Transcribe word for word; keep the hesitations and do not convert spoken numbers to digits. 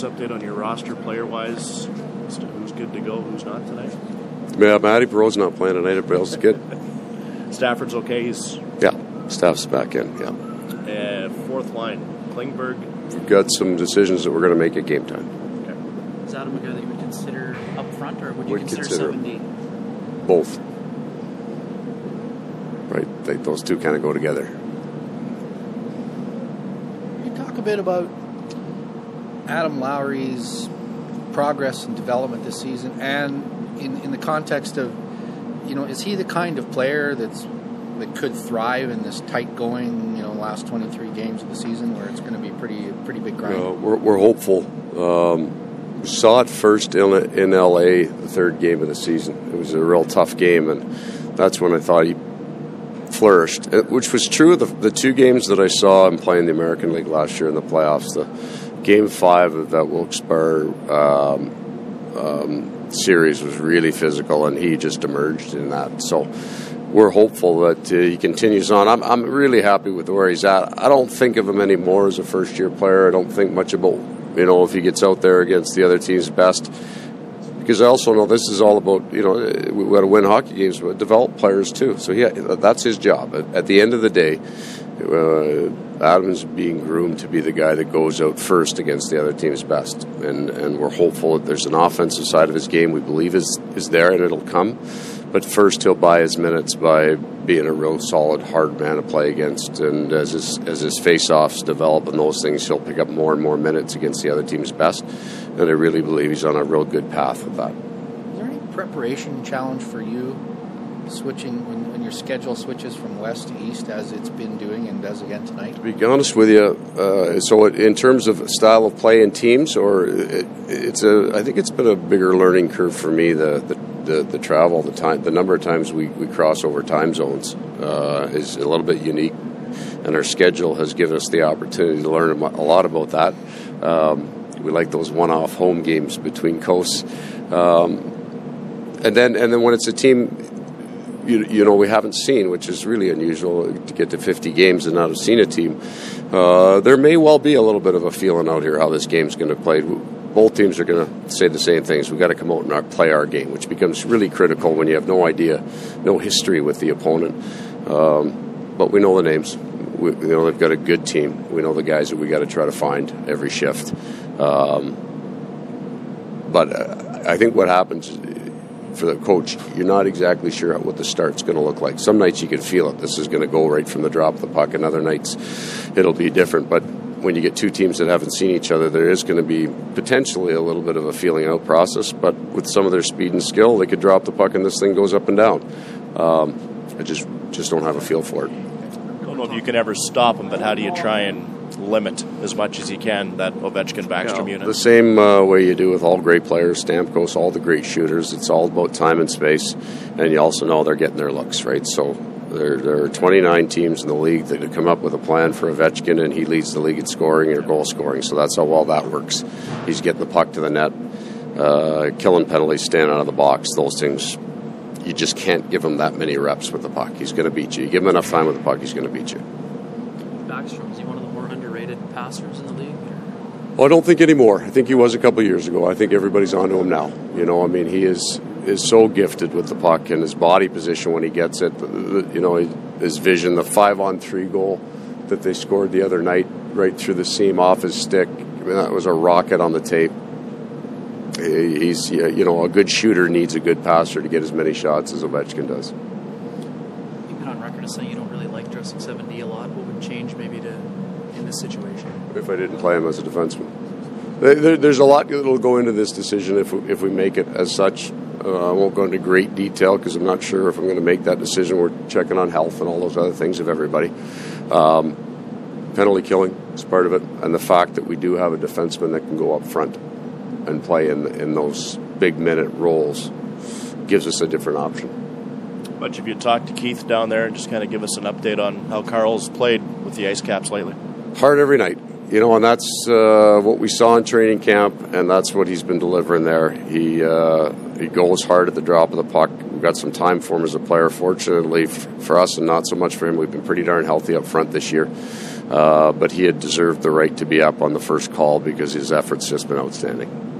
Update on your roster player-wise. Who's good to go, who's not tonight? Yeah, Matty Perreault's not playing tonight. Everybody else is good. Stafford's okay. He's yeah, Staff's back in. Yeah. Uh, fourth line, Klingberg. We've got some decisions that we're going to make at game time. Okay. Is Adam a guy that you would consider up front, or would you would consider, consider seventy? Both. Right, they, those two kind of go together. Can you talk a bit about Adam Lowry's progress and development this season, and in, in the context of, you know, is he the kind of player that's that could thrive in this tight going, you know, last twenty-three games of the season where it's going to be pretty pretty big grind? Uh, we're, we're hopeful. Um, we saw it first in, in L A, the third game of the season. It was a real tough game, and that's when I thought he flourished, which was true of the, the two games that I saw him play in the American League last year in the playoffs. The Game five of that Wilkes-Barre um, um, series was really physical, and he just emerged in that. So we're hopeful that uh, he continues on. I'm, I'm really happy with where he's at. I don't think of him anymore as a first-year player. I don't think much about, you know, if he gets out there against the other team's best. Because I also know this is all about, you know, we've got to win hockey games, but develop players too. So yeah, that's his job. At, at the end of the day, uh, Adam's being groomed to be the guy that goes out first against the other team's best. And and we're hopeful that there's an offensive side of his game we believe is, is there, and it'll come. But first he'll buy his minutes by being a real solid, hard man to play against. And as his, as his face-offs develop and those things, he'll pick up more and more minutes against the other team's best. And I really believe he's on a real good path with that. Is there any preparation challenge for you switching when, when your schedule switches from west to east as it's been doing and does again tonight? To be honest with you, uh, so in terms of style of play in teams, or it, it's a, I think it's been a bigger learning curve for me. The the, the, the travel, the time, the number of times we, we cross over time zones uh, is a little bit unique, and our schedule has given us the opportunity to learn a lot about that. Um, we like those one-off home games between coasts, um, and then and then when it's a team. You, you know, we haven't seen, which is really unusual to get to fifty games and not have seen a team. Uh, there may well be a little bit of a feeling out here how this game's going to play. Both teams are going to say the same things. We've got to come out and our, play our game, which becomes really critical when you have no idea, no history with the opponent. Um, but we know the names. We, you know, they've got a good team. We know the guys that we got to try to find every shift. Um, but uh, I think what happens for the coach, you're not exactly sure what the start's going to look like. Some nights you can feel it. This is going to go right from the drop of the puck, and other nights it'll be different. But when you get two teams that haven't seen each other, there is going to be potentially a little bit of a feeling out process. But with some of their speed and skill, they could drop the puck and this thing goes up and down. Um, I just just don't have a feel for it. I don't know if you can ever stop them, but how do you try and limit as much as you can that Ovechkin Backstrom yeah, unit? The same uh, way you do with all great players, Stamkos, all the great shooters. It's all about time and space, and you also know they're getting their looks, right? So there, there are twenty-nine teams in the league that have come up with a plan for Ovechkin, and he leads the league in scoring or goal scoring. So that's how well that works. He's getting the puck to the net, uh, killing penalties, staying out of the box, those things. You just can't give him that many reps with the puck. He's going to beat you. You give him enough time with the puck, he's going to beat you. Backstrom, is he one of the more underrated passers in the league? Well, I don't think anymore. I think he was a couple of years ago. I think everybody's onto him now. You know, I mean, he is is so gifted with the puck and his body position when he gets it. You know, his vision, the five-on-three goal that they scored the other night, right through the seam off his stick. I mean, that was a rocket on the tape. He's, you know, a good shooter needs a good passer to get as many shots as Ovechkin does. You've been on record as saying you don't really like dressing seven D a lot. What would change maybe to in this situation? If I didn't play him as a defenseman. There, there's a lot that will go into this decision if we, if we make it as such. Uh, I won't go into great detail because I'm not sure if I'm going to make that decision. We're checking on health and all those other things of everybody. Um, penalty killing is part of it, and the fact that we do have a defenseman that can go up front and play in in those big minute roles gives us a different option. Much of you talked to Keith down there and just kind of give us an update on how Carl's played with the Ice Caps lately. Hard every night, you know, and that's uh, what we saw in training camp, and that's what he's been delivering there. He uh, he goes hard at the drop of the puck. We've got some time for him as a player. Fortunately for us and not so much for him, we've been pretty darn healthy up front this year. uh, but he had deserved the right to be up on the first call because his effort's just been outstanding.